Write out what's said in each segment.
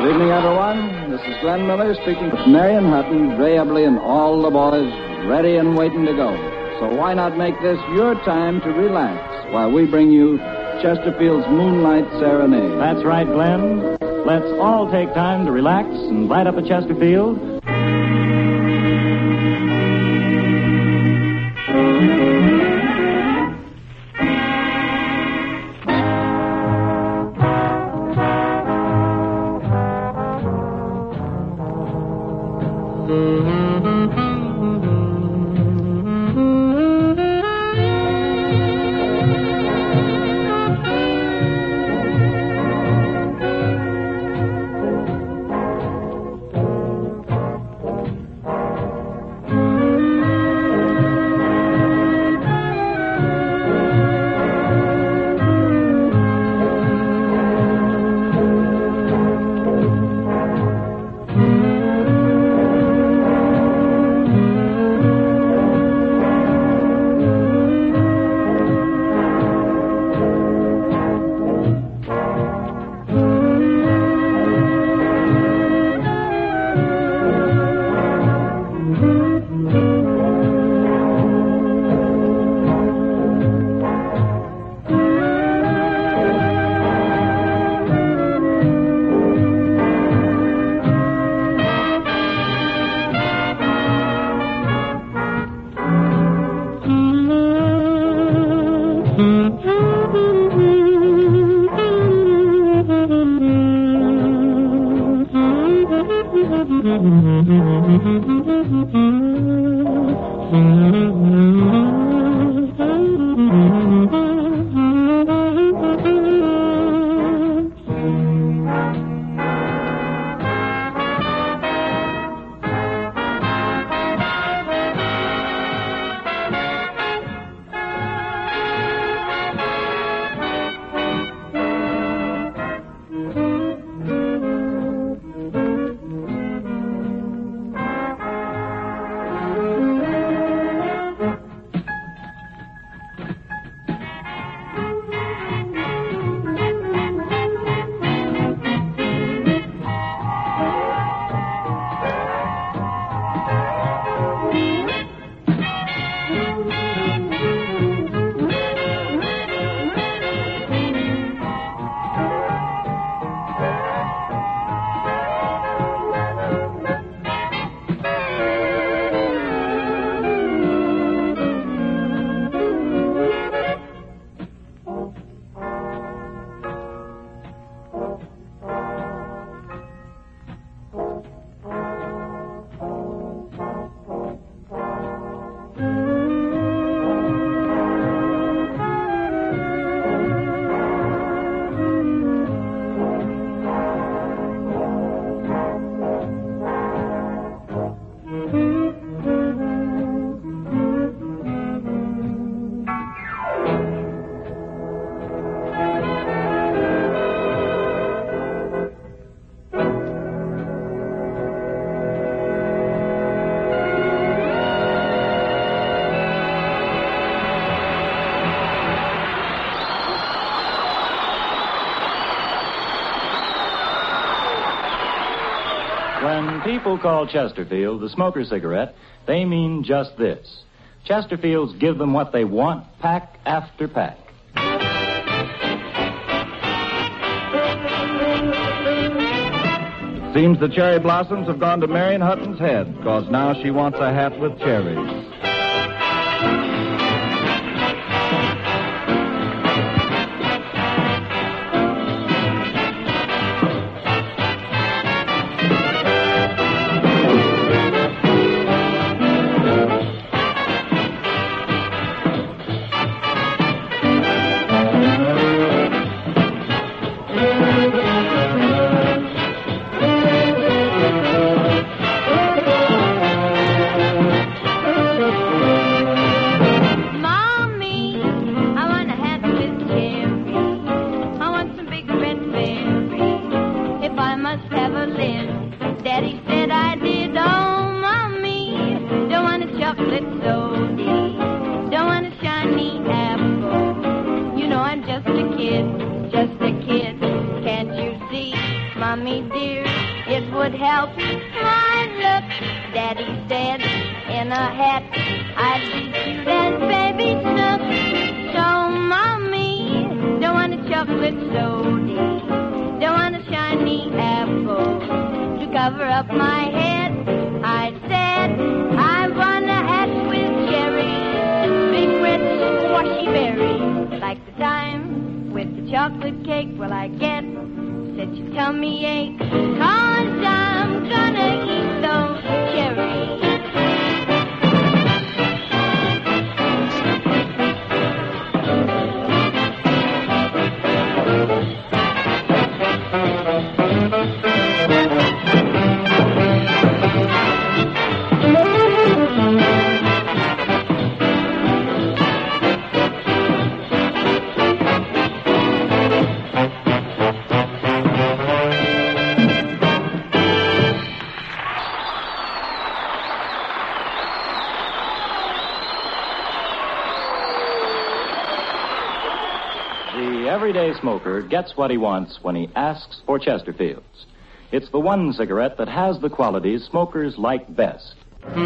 Good evening, everyone. This is Glenn Miller speaking with Marion Hutton, Ray Eberly, and all the boys ready and waiting to go. So why not make this your time to relax while we bring you Chesterfield's Moonlight Serenade? That's right, Glenn. Let's all take time to relax and light up a Chesterfield. When people call Chesterfield the smoker cigarette, they mean just this. Chesterfields give them what they want, pack after pack. It seems the cherry blossoms have gone to Marion Hutton's head, because now she wants a hat with cherries. Just a kid, can't you see? Mommy dear, it would help my looks, Daddy said. In a hat, I'd be cute as Baby Snook. So, Mommy, don't want a chocolate soda, don't want a shiny apple to cover up my head. I said, I want a hat with cherries, big red squashy berries, like the time with the chocolate cake. Will I get such a tummy ache? 'Cause I'm gonna eat those cherries. The everyday smoker gets what he wants when he asks for Chesterfields. It's the one cigarette that has the qualities smokers like best.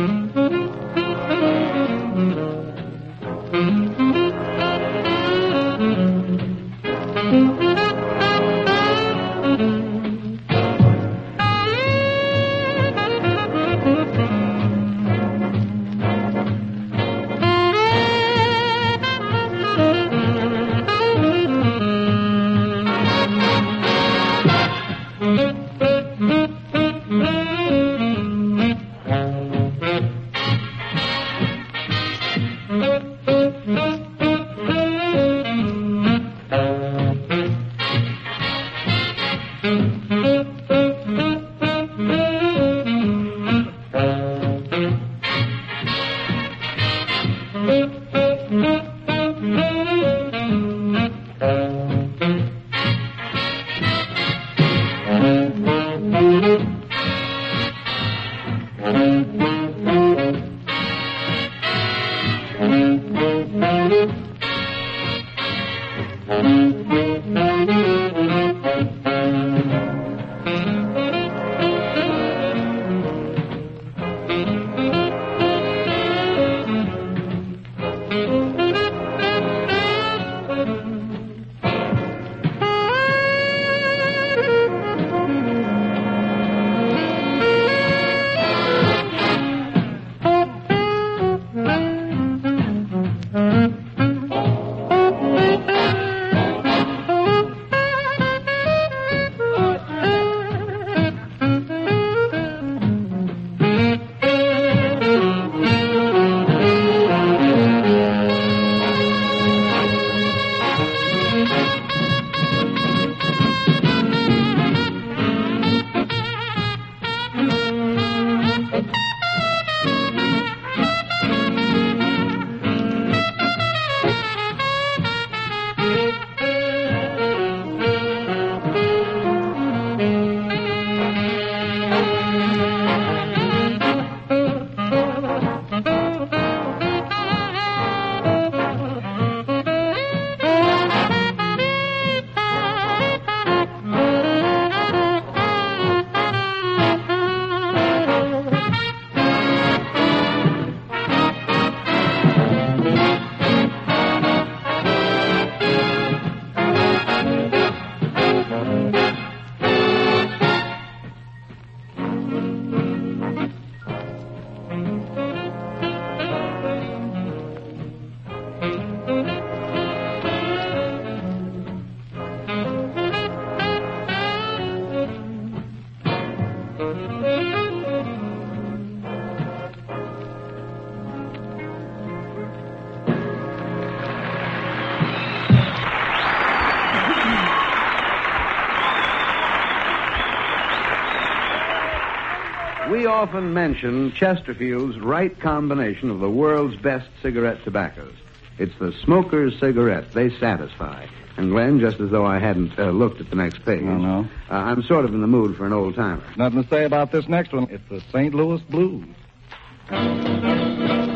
We often mention Chesterfield's right combination of the world's best cigarette tobaccos. It's the smoker's cigarette. They satisfy. And, Glenn, just as though I hadn't looked at the next page. Oh, no? I'm sort of in the mood for an old-timer. Nothing to say about this next one. It's the St. Louis Blues.